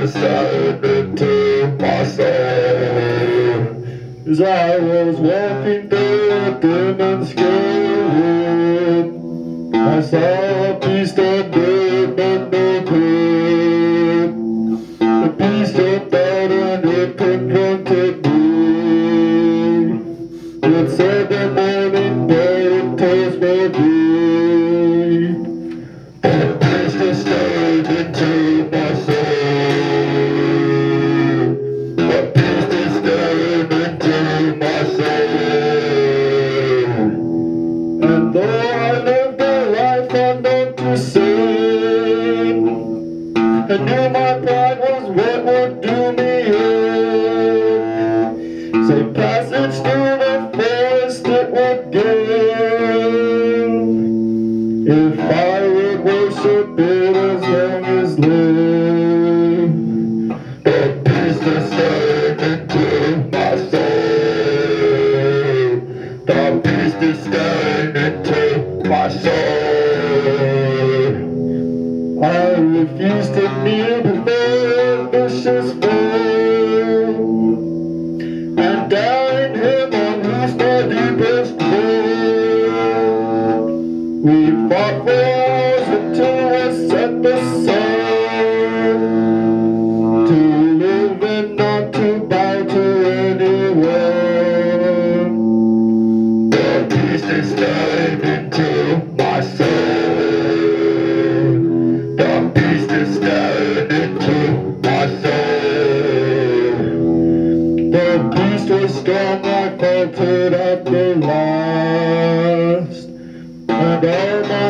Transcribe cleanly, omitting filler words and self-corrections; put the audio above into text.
stone into my soul. As I was walking through a dim and scary wood, I saw a beast of burden in the pit. The beast jumped out and it confronted me. It said the morning bird tells me deep. The beast is stirred into my soul. The beast is stirred into my soul. And though I lived a life unknown to sin, I knew my pride was what would do me in. Say passage through the forest it would give, if I would worship it as long as live. The beast is stirred into my soul. The beast is stirred into my soul. I refuse to kneel before vicious foe, and down him on whose my deepest woe. We fought for hours until we set the sun, to live and not to bow to anyone. The beast is stirred into my soul. The beast is stirred into my soul. The beast was strong, I faltered at the last, and all my